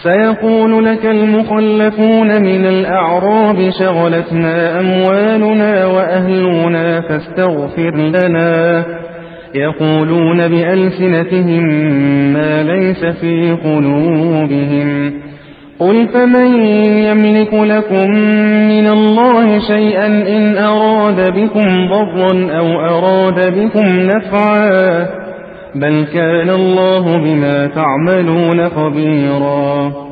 سيقول لك المخلفون من الأعراب شغلتنا أموالنا وأهلنا فاستغفر لنا يقولون بألسنتهم ما ليس في قلوبهم قل فمن يملك لكم من الله شيئا إن أراد بكم ضرا أو أراد بكم نفعا بل كان الله بما تعملون خبيرا